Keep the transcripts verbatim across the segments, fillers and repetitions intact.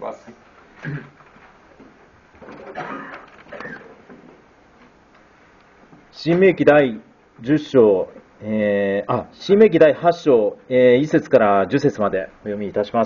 ます。 新明記第じゅっ章、えー、あ、新明記第はち章、えー、いち節からじゅっ節までお読みいたします。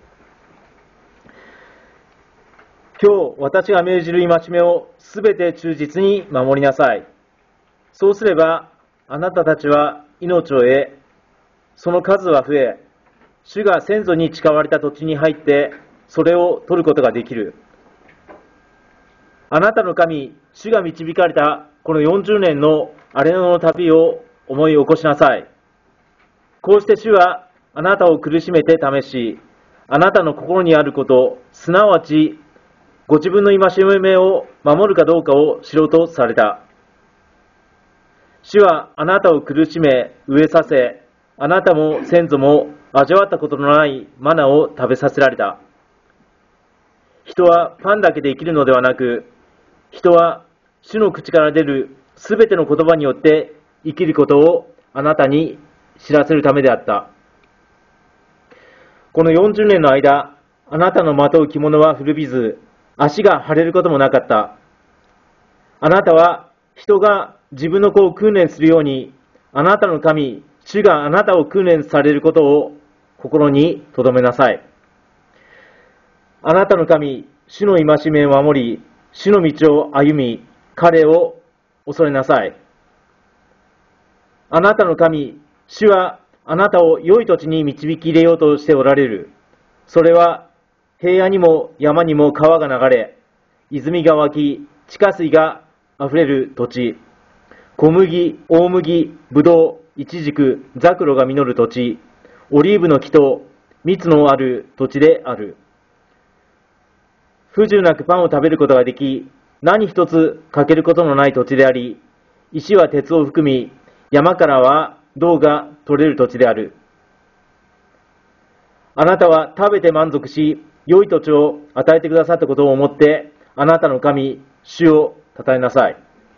今日私が命じる戒めをすべて忠実に守りなさい。そうすればあなたたちは命を得、その数は増え、主が先祖に誓われた土地に入ってそれを取ることができる。あなたの神、主が導かれたこのよんじゅうねんの荒れ野の旅を思い起こしなさい。こうして主はあなたを苦しめて試し、あなたの心にあること、すなわちご自分の戒めを守るかどうかを知ろうとされた。主はあなたを苦しめ、飢えさせ、あなたも先祖も味わったことのないマナを食べさせられた。人はパンだけで生きるのではなく、人は主の口から出るすべての言葉によって生きることをあなたに知らせるためであった。このよんじゅうねんの間、あなたのまとう着物は古びず、足が腫れることもなかった。あなたは人が自分の子を訓練するように、あなたの神、主があなたを訓練されることを心に留めなさい。あなたの神、主の戒めを守り、主の道を歩み、彼を恐れなさい。あなたの神、主はあなたを良い土地に導き入れようとしておられる。それは平野にも山にも川が流れ、泉が湧き、地下水があふれる土地。小麦、大麦、ぶどう、イチジク、ザクロが実る土地。オリーブの木と蜜のある土地である。不自由なくパンを食べることができ、何一つ欠けることのない土地であり、石は鉄を含み、山からは銅が取れる土地である。あなたは食べて満足し、良い土地を与えてくださったことを思って、あなたの神、主を称えなさい。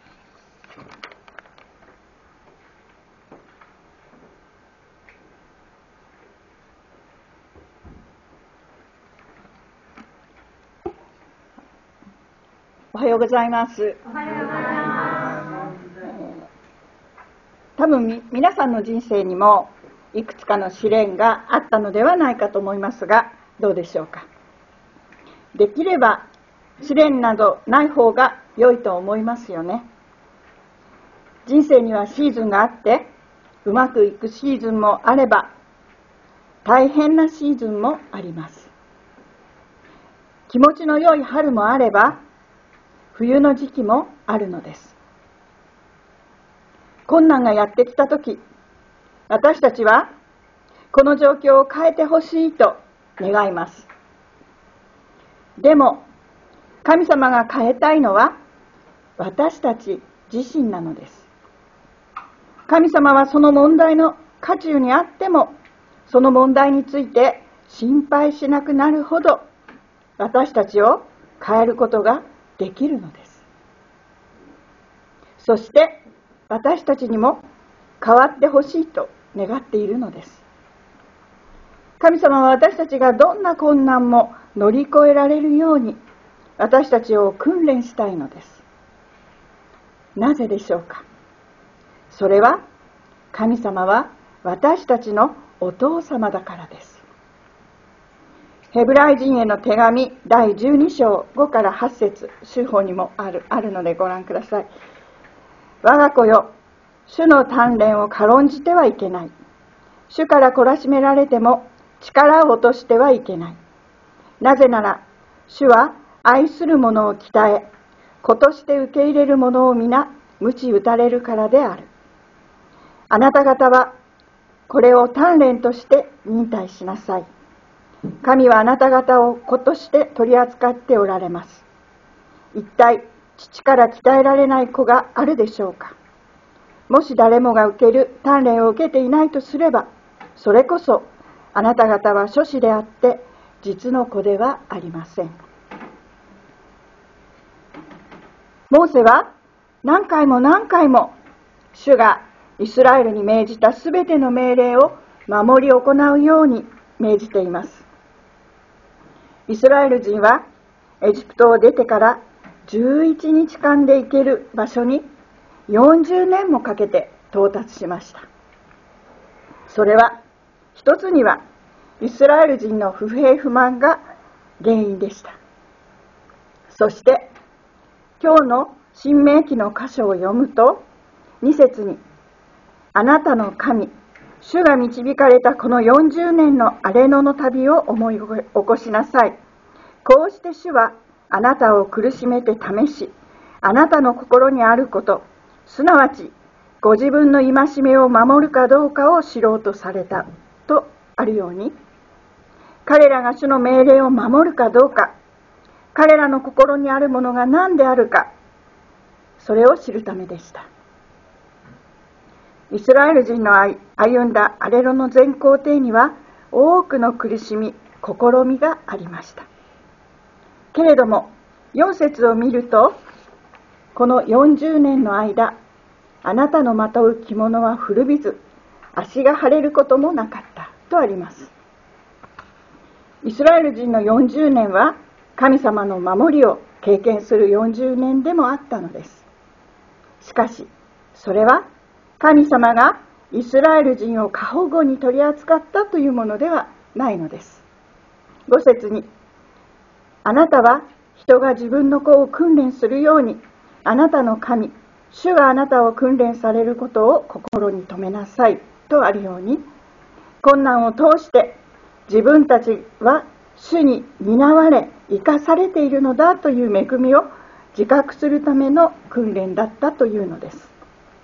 おはようございます。 おはようございます。 多分み皆さんの人生にもいくつかの試練があったのではないかと思いますが、どうでしょうか。できれば試練などない方が良いと思いますよね。人生にはシーズンがあって、うまくいくシーズンもあれば大変なシーズンもあります。気持ちの良い春もあれば冬の時期もあるのです。困難がやってきたとき、私たちはこの状況を変えてほしいと願います。でも神様が変えたいのは私たち自身なのです。神様はその問題の渦中にあっても、その問題について心配しなくなるほど私たちを変えることができるのです。そして私たちにも変わってほしいと願っているのです。神様は私たちがどんな困難も乗り越えられるように私たちを訓練したいのです。なぜでしょうか。それは神様は私たちのお父様だからです。ヘブライ人への手紙だいじゅうに章ごからはち節、主法にもある、あるのでご覧ください。我が子よ、主の鍛錬を軽んじてはいけない。主から懲らしめられても力を落としてはいけない。なぜなら、主は愛する者を鍛え、子として受け入れる者を皆、鞭打たれるからである。あなた方は、これを鍛錬として忍耐しなさい。神はあなた方を子として取り扱っておられます。一体、父から鍛えられない子があるでしょうか。もし誰もが受ける鍛錬を受けていないとすれば、それこそあなた方は初子であって実の子ではありません。モーセは何回も何回も主がイスラエルに命じたすべての命令を守り行うように命じています。 イスラエル人はエジプトを出てからじゅういちにちかんで行ける場所によんじゅうねんもかけて到達しました。それは一つにはイスラエル人の不平不満が原因でした。そして今日の新明記の箇所を読むとに節に、あなたの神主が導かれたこのよんじゅうねんの荒れ野の旅を思い起こしなさい。こうして主はあなたを苦しめて試し、あなたの心にあること、すなわちご自分の戒めを守るかどうかを知ろうとされたとあるように、彼らが主の命令を守るかどうか、彼らの心にあるものが何であるか、それを知るためでした。イスラエル人の歩んだ荒れ野の全行程には多くの苦しみ、試みがありました。けれどもよん節を見ると、このよんじゅうねんの間、あなたのまとう着物は古びず、足が腫れることもなかったとあります。イスラエル人のよんじゅうねんは神様の守りを経験するよんじゅうねんでもあったのです。しかしそれは神様がイスラエル人を過保護に取り扱ったというものではないのです。ご節に、あなたは人が自分の子を訓練するように、あなたの神主があなたを訓練されることを心に留めなさいとあるように、困難を通して自分たちは主に担われ生かされているのだという恵みを自覚するための訓練だったというのです。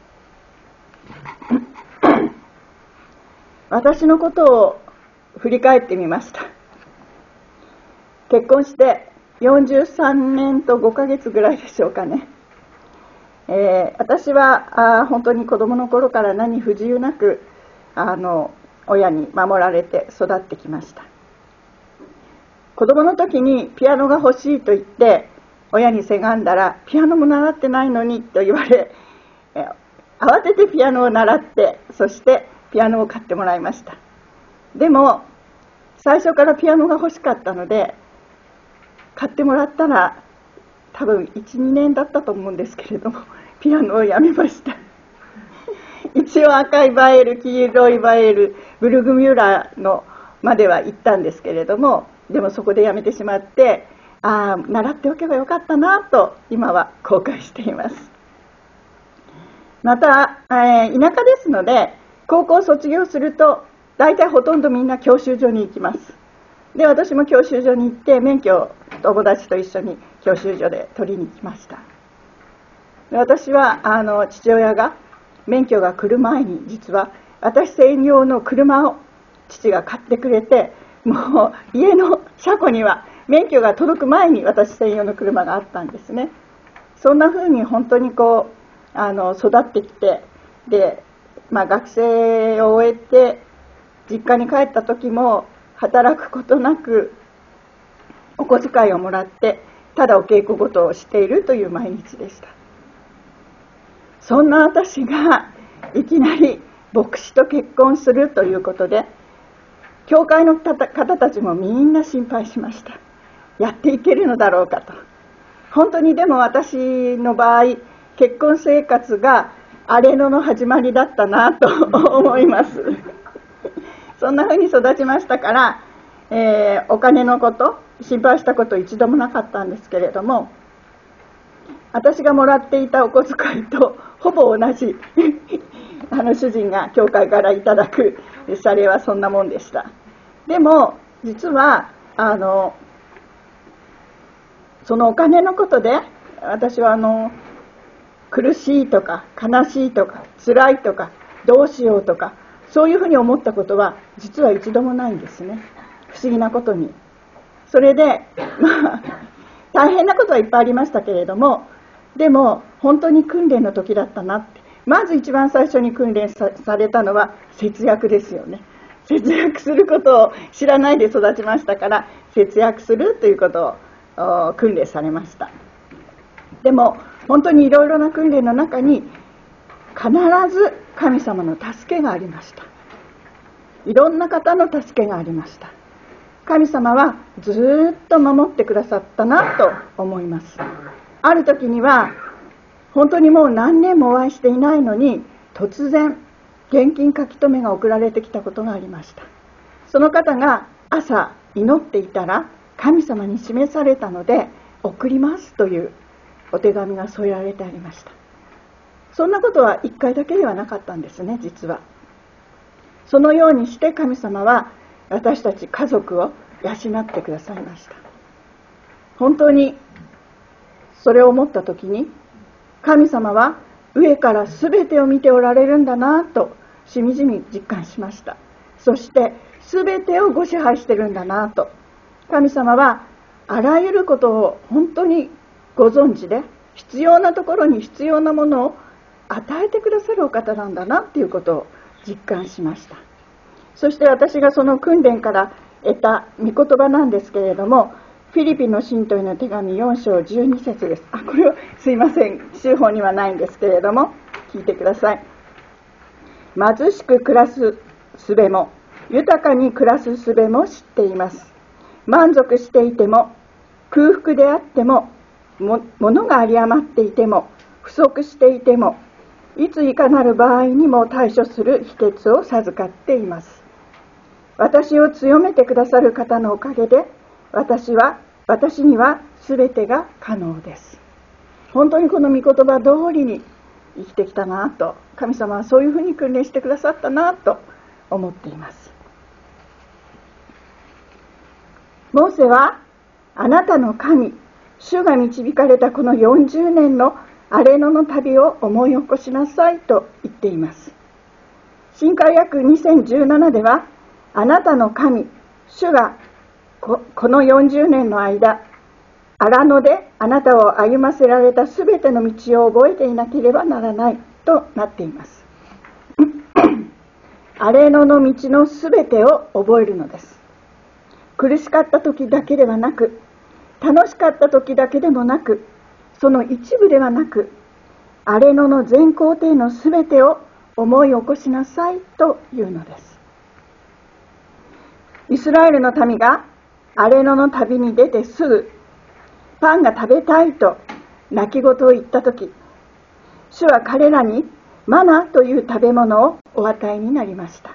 私のことを振り返ってみました。結婚してよんじゅうさんねんとごかげつぐらいでしょうかね。えー、私はあ本当に子供の頃から何不自由なくあの親に守られて育ってきました。子供の時にピアノが欲しいと言って親にせがんだら、ピアノも習ってないのにと言われ、えー、慌ててピアノを習って、そしてピアノを買ってもらいました。でも最初からピアノが欲しかったので、買ってもらったら多分 いちにねんだったと思うんですけれども、ピアノをやめました。一応赤いバエール、黄色いバエール、ブルグミュラーのまでは行ったんですけれども、でもそこでやめてしまって、ああ習っておけばよかったなと今は後悔しています。また、えー、田舎ですので、高校を卒業すると大体ほとんどみんな教習所に行きます。で、私も教習所に行って免許を友達と一緒に教習所で取りに行きました。で、私はあの父親が免許が来る前に、実は私専用の車を父が買ってくれて、もう家の車庫には免許が届く前に私専用の車があったんですね。そんな風に本当にこうあの育ってきて、で、まあ、学生を終えて実家に帰った時も働くことなくお小遣いをもらって、ただお稽古事をしているという毎日でした。そんな私がいきなり牧師と結婚するということで、教会の方たちもみんな心配しました。やっていけるのだろうかと。本当にでも私の場合、結婚生活が荒れ野の始まりだったなと思います。そんな風に育ちましたから、えー、お金のこと心配したこと一度もなかったんですけれども、私がもらっていたお小遣いとほぼ同じあの主人が教会からいただく謝礼はそんなもんでした。でも実はあのそのお金のことで私はあの苦しいとか悲しいとか辛いとかどうしようとかそういうふうに思ったことは実は一度もないんですね。不思議なことに。それでまあ大変なことはいっぱいありましたけれども、でも本当に訓練の時だったなって。まず一番最初に訓練 さ, されたのは節約ですよね。節約することを知らないで育ちましたから、節約するということを訓練されました。でも本当にいろいろな訓練の中に必ず神様の助けがありました。いろんな方の助けがありました。 神様はずーっと守ってくださったなと思います。ある時には本当にもう何年もお会いしていないのに、突然現金書き留めが送られてきたことがありました。その方が朝祈っていたら神様に示されたので送りますというお手紙が添えられてありました。そんなことはいっかいだけではなかったんですね。実はそのようにして神様は私たち家族を養ってくださいました。本当にそれを思った時に、神様は上から全てを見ておられるんだなとしみじみ実感しました。そして全てをご支配してるんだなと、神様はあらゆることを本当にご存知で、必要なところに必要なものを与えてくださるお方なんだなということを実感しました。そして私がその訓練から得た御言葉なんですけれども、フィリピンの信徒への手紙よん章じゅうに節です。あ、これをすいません、週報にはないんですけれども、聞いてください。貧しく暮らす術も豊かに暮らす術も知っています。満足していても空腹であっても、も物が有り余っていても不足していても、いついかなる場合にも対処する秘訣を授かっています。私を強めてくださる方のおかげで、私は私には全てが可能です。本当にこの御言葉通りに生きてきたなと、神様はそういうふうに訓練してくださったなと思っています。モーセは、あなたの神主が導かれたこのよんじゅうねんの荒れ野の旅を思い起こしなさいと言っています。新海約にせんじゅうななでは、あなたの神主がこ, このよんじゅうねんの間、荒野であなたを歩ませられたすべての道を覚えていなければならないとなっています。荒れ野の道のすべてを覚えるのです。苦しかった時だけではなく、楽しかった時だけでもなく、その一部ではなく、荒れ野の全行程のすべてを思い起こしなさいというのです。イスラエルの民が荒れ野の旅に出てすぐ、パンが食べたいと泣き言を言ったとき、主は彼らにマナという食べ物をお与えになりました。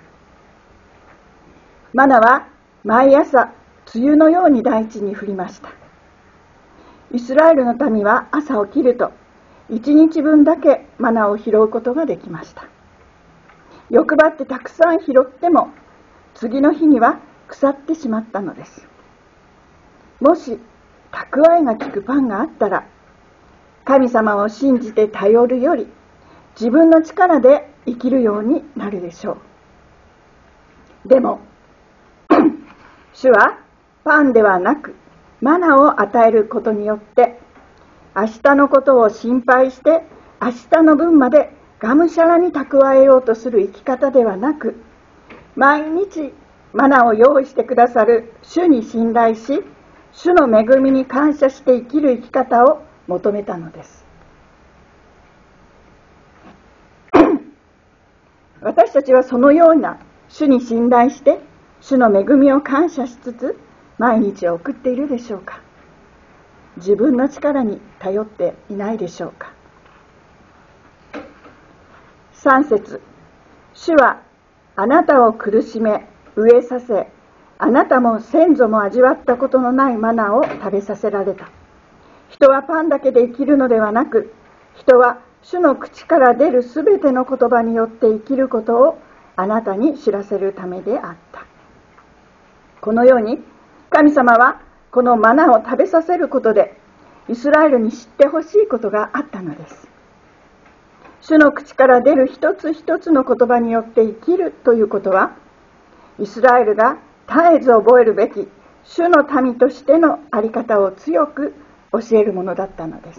マナは毎朝梅雨のように大地に降りました。イスラエルの民は朝起きると一日分だけマナを拾うことができました。欲張ってたくさん拾っても次の日には腐ってしまったのです。もし蓄えが利くパンがあったら、神様を信じて頼るより自分の力で生きるようになるでしょう。でも主はパンではなくマナを与えることによって、明日のことを心配して明日の分までがむしゃらに蓄えようとする生き方ではなく、毎日マナを用意してくださる主に信頼し、主の恵みに感謝して生きる生き方を求めたのです。私たちはそのような主に信頼して主の恵みを感謝しつつ毎日を送っているでしょうか。自分の力に頼っていないでしょうか。さん節、主はあなたを苦しめ飢えさせ、あなたも先祖も味わったことのないマナを食べさせられた。人はパンだけで生きるのではなく、人は主の口から出るすべての言葉によって生きることをあなたに知らせるためであった。このように神様はこのマナを食べさせることでイスラエルに知ってほしいことがあったのです。主の口から出る一つ一つの言葉によって生きるということは、イスラエルが絶えず覚えるべき主の民としての在り方を強く教えるものだったのです。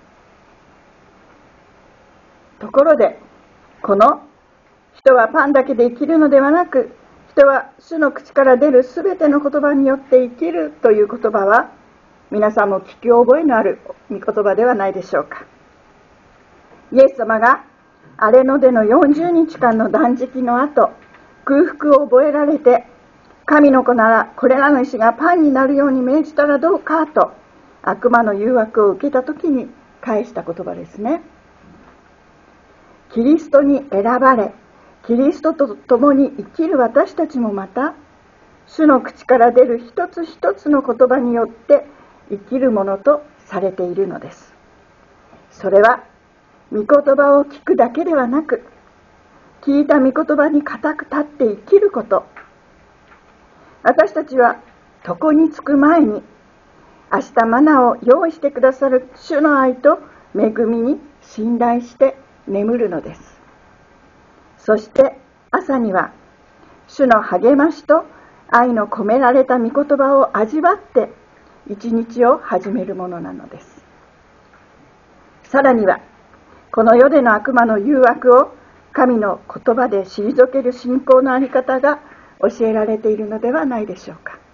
ところで、この人はパンだけで生きるのではなく、人は主の口から出るすべての言葉によって生きるという言葉は、皆さんも聞き覚えのある御言葉ではないでしょうか。イエス様が荒れ野でのよんじゅうにちかんの断食の後、空腹を覚えられて神の子ならこれらの石がパンになるように命じたらどうかと悪魔の誘惑を受けたときに返した言葉ですね。キリストに選ばれ、キリストと共に生きる私たちもまた、主の口から出る一つ一つの言葉によって生きるものとされているのです。それは御言葉を聞くだけではなく、聞いた御言葉に固く立って生きること。私たちは床につく前に、明日マナを用意してくださる主の愛と恵みに信頼して眠るのです。そして朝には主の励ましと愛の込められた御言葉を味わって一日を始めるものなのです。さらにはこの世での悪魔の誘惑を神の言葉で退ける信仰のあり方が教えられているのではないでしょうか。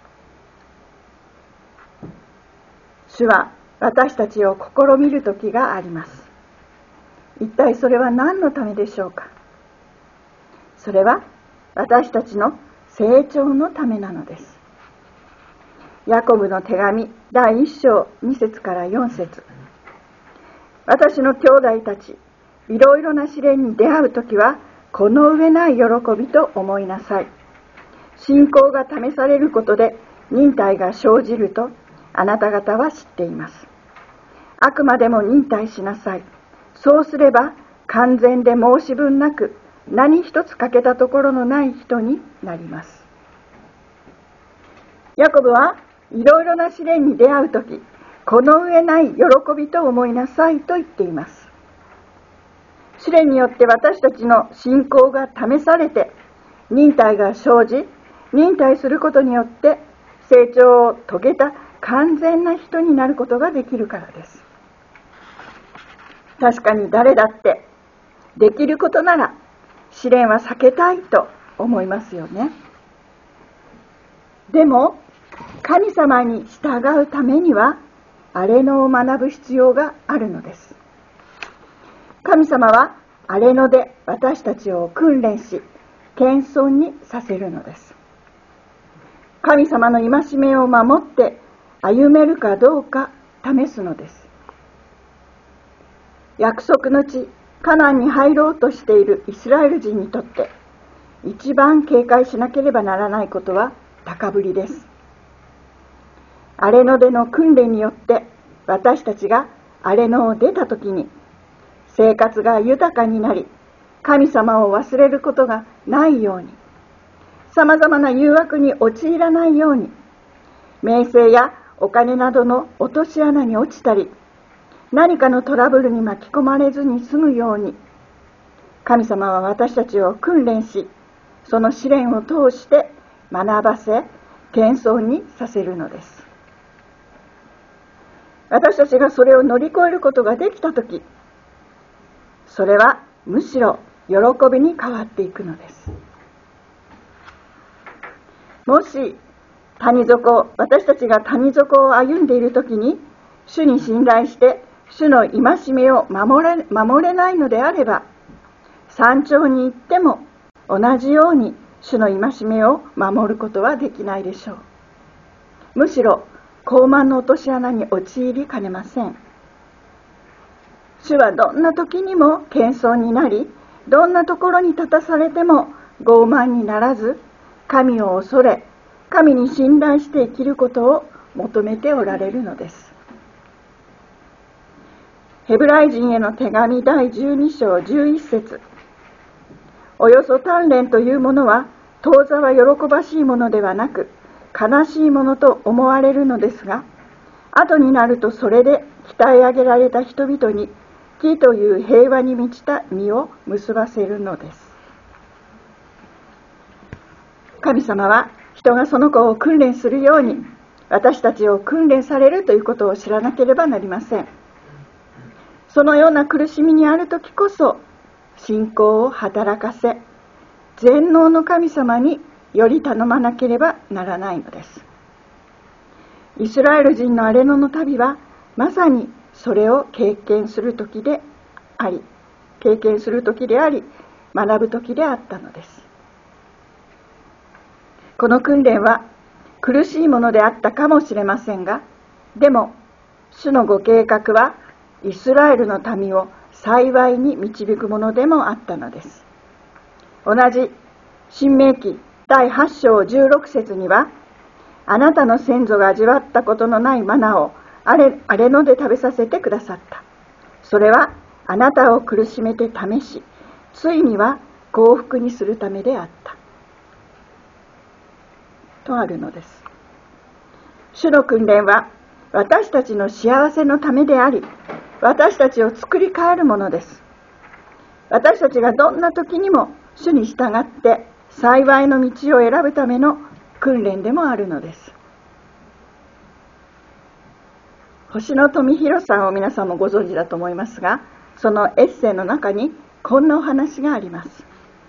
主は私たちを試みる時があります。一体それは何のためでしょうか。それは私たちの成長のためなのです。ヤコブの手紙だいいっ章に節からよん節。私の兄弟たち、いろいろな試練に出会うときはこの上ない喜びと思いなさい。信仰が試されることで忍耐が生じるとあなた方は知っています。あくまでも忍耐しなさい。そうすれば完全で申し分なく何一つ欠けたところのない人になります。ヤコブはいろいろな試練に出会うとき、この上ない喜びと思いなさいと言っています。試練によって私たちの信仰が試されて忍耐が生じ、忍耐することによって成長を遂げた完全な人になることができるからです。確かに誰だってできることなら試練は避けたいと思いますよね。でも神様に従うためには荒野を学ぶ必要があるのです。神様は荒野で私たちを訓練し謙遜にさせるのです。神様の戒めを守って歩めるかどうか試すのです。約束の地カナンに入ろうとしているイスラエル人にとって一番警戒しなければならないことは高ぶりです。荒れ野での訓練によって私たちが荒れ野を出たときに生活が豊かになり、神様を忘れることがないように、さまざまな誘惑に陥らないように、名声やお金などの落とし穴に落ちたり、何かのトラブルに巻き込まれずに済むように、神様は私たちを訓練し、その試練を通して学ばせ、謙遜にさせるのです。私たちがそれを乗り越えることができたとき、それはむしろ喜びに変わっていくのです。もし谷底、私たちが谷底を歩んでいるときに、主に信頼して主の戒めを守れ、守れないのであれば、山頂に行っても同じように主の戒めを守ることはできないでしょう。むしろ高慢の落とし穴に陥りかねません。主はどんな時にも謙遜になり、どんなところに立たされても傲慢にならず、神を恐れ、神に信頼して生きることを求めておられるのです。ヘブライ人への手紙だいじゅうに章じゅういち節。およそ鍛錬というものは当座は喜ばしいものではなく悲しいものと思われるのですが、後になるとそれで鍛え上げられた人々に義という平和に満ちた実を結ばせるのです。神様は人がその子を訓練するように私たちを訓練されるということを知らなければなりません。そのような苦しみにあるときこそ信仰を働かせ、全能の神様により頼まなければならないのです。イスラエル人の荒れ野の旅はまさにそれを経験する時であり、経験する時であり、学ぶ時であったのです。 この訓練は苦しいものであったかもしれませんが、でも主のご計画はイスラエルの民を幸いに導くものでもあったのです。同じ申命記だいはち章じゅうろく節には、あなたの先祖が味わったことのないマナをあれ、あれので食べさせてくださった。それはあなたを苦しめて試し、ついには幸福にするためであった。とあるのです。主の訓練は私たちの幸せのためであり、私たちを作り変えるものです。私たちがどんな時にも主に従って幸いの道を選ぶための訓練でもあるのです。星野富弘さんを皆さんもご存知だと思いますが、そのエッセイの中にこんなお話があります。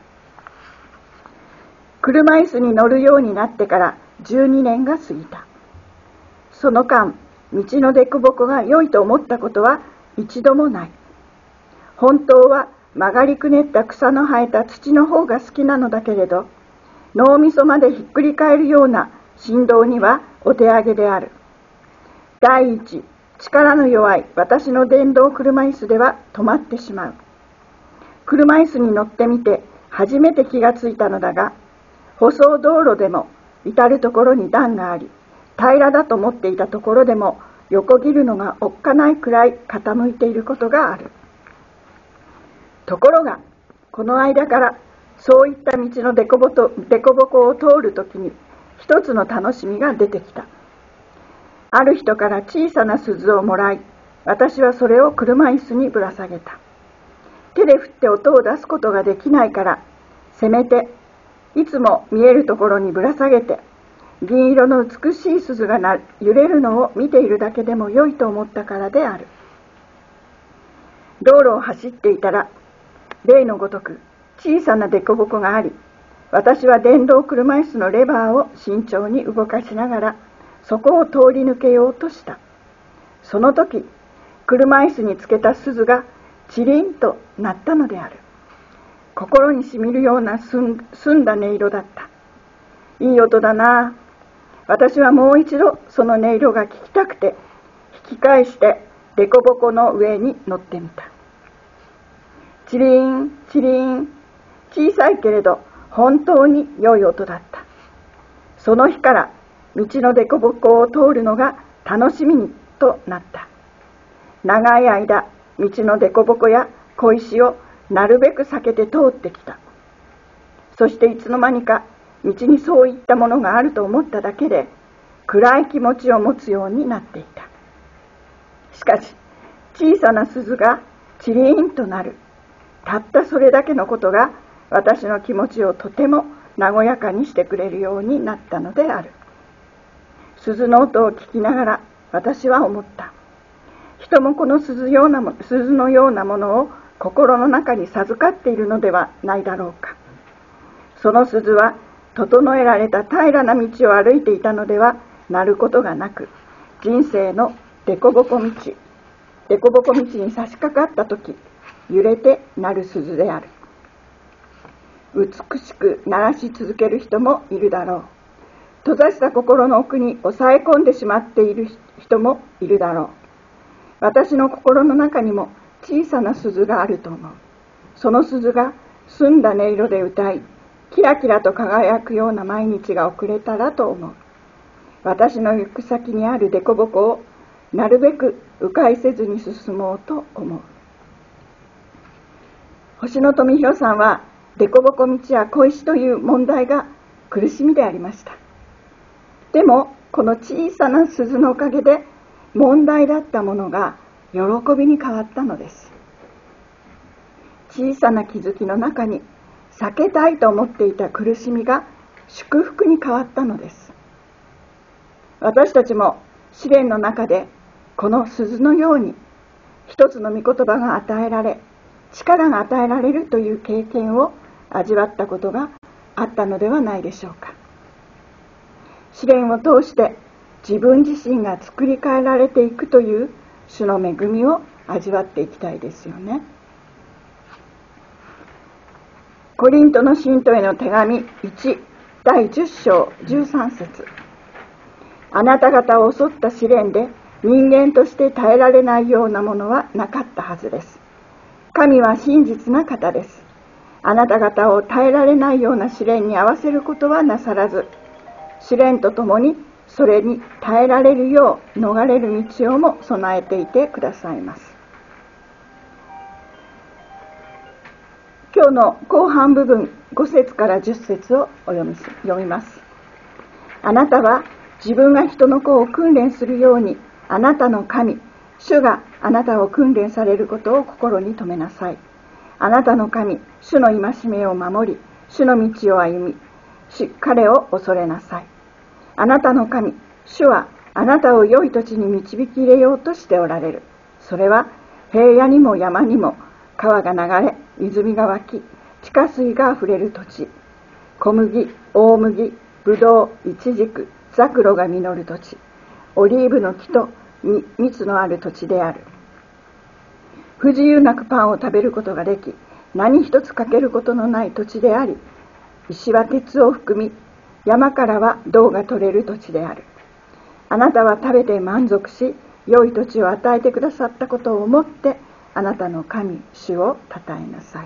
車椅子に乗るようになってからじゅうにねんが過ぎた。その間、道の凸凹が良いと思ったことは一度もない。本当は曲がりくねった草の生えた土の方が好きなのだけれど、脳みそまでひっくり返るような振動にはお手上げである。第一、力の弱い私の電動車椅子では止まってしまう。車椅子に乗ってみて初めて気がついたのだが、舗装道路でも至るところに段があり、平らだと思っていたところでも横切るのがおっかないくらい傾いていることがある。ところが、この間からそういった道の凸凹を通るときに一つの楽しみが出てきた。ある人から小さな鈴をもらい、私はそれを車椅子にぶら下げた。手で振って音を出すことができないから、せめていつも見えるところにぶら下げて、銀色の美しい鈴がな揺れるのを見ているだけでも良いと思ったからである。道路を走っていたら、例のごとく小さな凸凹があり、私は電動車椅子のレバーを慎重に動かしながら、そこを通り抜けようとした。その時、車椅子につけた鈴がチリンと鳴ったのである。心にしみるような澄んだ音色だった。いい音だな。私はもう一度その音色が聞きたくて、引き返して凸凹の上に乗ってみた。チリン、チリン、小さいけれど本当に良い音だった。その日から道の凸凹を通るのが楽しみにとなった。長い間、道の凸凹や小石をなるべく避けて通ってきた。そしていつの間にか道にそういったものがあると思っただけで暗い気持ちを持つようになっていた。しかし小さな鈴がチリーンとなる、たったそれだけのことが私の気持ちをとても和やかにしてくれるようになったのである。鈴の音を聞きながら私は思った。人もこの鈴ようなも鈴のようなものを心の中に授かっているのではないだろうか。その鈴は整えられた平らな道を歩いていたのでは鳴ることがなく、人生の凸凹道、凸凹道に差し掛かったとき、揺れて鳴る鈴である。美しく鳴らし続ける人もいるだろう。閉ざした心の奥に抑え込んでしまっている人もいるだろう。私の心の中にも小さな鈴があると思う。その鈴が澄んだ音色で歌い、キラキラと輝くような毎日が送れたらと思う。私の行く先にある凸凹をなるべく迂回せずに進もうと思う。星野富弘さんは凸凹道や小石という問題が苦しみでありました。でもこの小さな鈴のおかげで問題だったものが喜びに変わったのです。小さな気づきの中に避けたいと思っていた苦しみが祝福に変わったのです。私たちも試練の中でこの鈴のように一つの御言葉が与えられ、力が与えられるという経験を味わったことがあったのではないでしょうか。試練を通して自分自身が作り変えられていくという主の恵みを味わっていきたいですよね。コリントの信徒への手紙いち、 だいじゅっ章じゅうさん節。あなた方を襲った試練で人間として耐えられないようなものはなかったはずです。神は真実な方です。あなた方を耐えられないような試練に合わせることはなさらず、試練とともにそれに耐えられるよう逃れる道をも備えていてくださいます。今日の後半部分ご節からじゅっ節をお読みし読みます。あなたは自分が人の子を訓練するように、あなたの神、主があなたを訓練されることを心に留めなさい。あなたの神、主の戒めを守り、主の道を歩み、主彼を恐れなさい。あなたの神、主はあなたを良い土地に導き入れようとしておられる。それは平野にも山にも川が流れ、泉が湧き、地下水があふれる土地。小麦、大麦、ぶどう、イチジク、ザクロが実る土地。オリーブの木と蜜のある土地である。不自由なくパンを食べることができ、何一つ欠けることのない土地であり、石は鉄を含み、山からは銅が取れる土地である。あなたは食べて満足し、良い土地を与えてくださったことを思って、あなたの神、主をたたえなさい。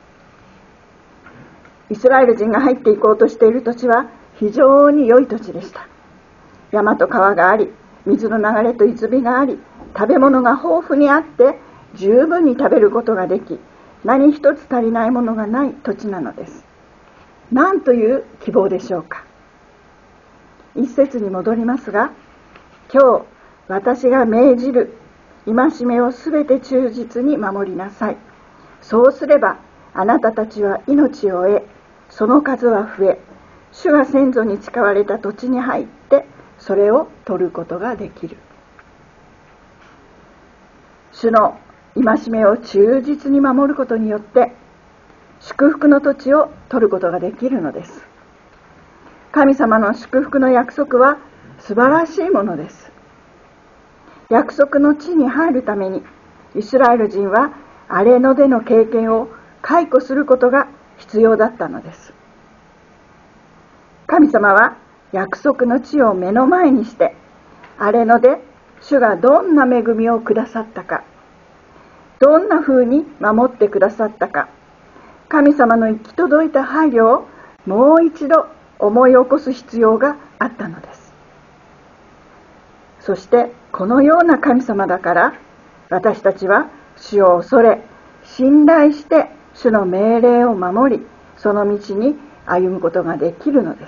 イスラエル人が入っていこうとしている土地は非常に良い土地でした。山と川があり、水の流れと泉があり、食べ物が豊富にあって、十分に食べることができ、何一つ足りないものがない土地なのです。なんという希望でしょうか。一節に戻りますが、今日私が命じる戒めをすべて忠実に守りなさい。そうすればあなたたちは命を得、その数は増え、主が先祖に誓われた土地に入ってそれを取ることができる。主の戒めを忠実に守ることによって祝福の土地を取ることができるのです。神様の祝福の約束は素晴らしいものです。約束の地に入るためにイスラエル人は荒れ野での経験を解雇することが必要だったのです。神様は約束の地を目の前にして荒れ野で主がどんな恵みをくださったか、どんな風に守ってくださったか、神様の行き届いた配慮をもう一度思い起こす必要があったのです。そしてこのような神様だから私たちは主を恐れ信頼して主の命令を守り、その道に歩むことができるのです。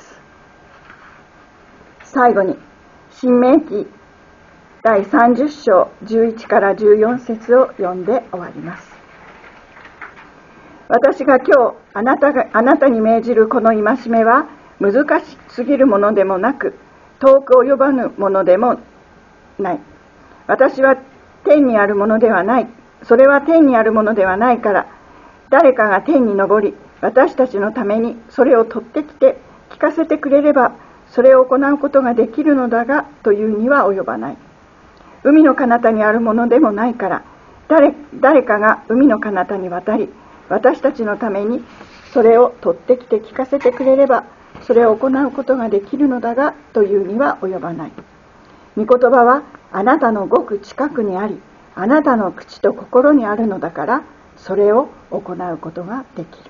最後に申命記だいさんじゅっ章じゅういちからじゅうよん節を読んで終わります。私が今日あなたがあなたに命じるこの戒めは難しすぎるものでもなく、遠く及ばぬものでもない。私は天にあるものではない。それは天にあるものではないから、誰かが天に昇り、私たちのためにそれを取ってきて聞かせてくれれば、それを行うことができるのだが、というには及ばない。海の彼方にあるものでもないから、誰、誰かが海の彼方に渡り、私たちのためにそれを取ってきて聞かせてくれれば、それを行うことができるのだが、というには及ばない。御言葉はあなたのごく近くにあり、あなたの口と心にあるのだから、それを行うことができる。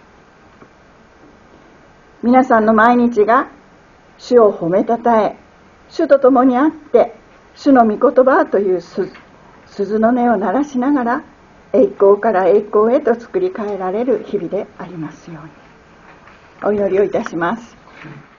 皆さんの毎日が主を褒めたたえ、主と共にあって、主の御言葉という鈴の音を鳴らしながら、栄光から栄光へと作り変えられる日々でありますように。お祈りをいたします。